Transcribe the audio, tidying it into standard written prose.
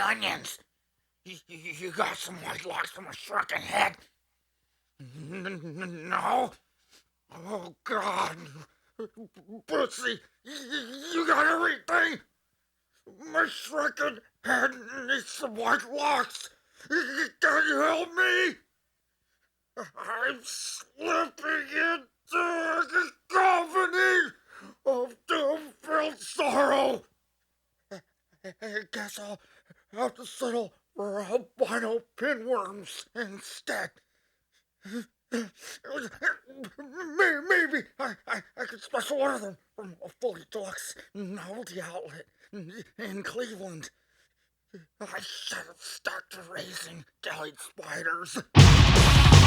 onions. You got some white locks from a shrunken head? No? Oh, God. Bootsy, you got everything? My shrunken head needs some white locks. Can you help me? I'm slipping into a cacophony of doom-filled sorrow. I guess I'll have to settle for albino pinworms instead. Maybe I could special order them from a fully deluxe novelty outlet in Cleveland. I should have stuck to raising jellied spiders.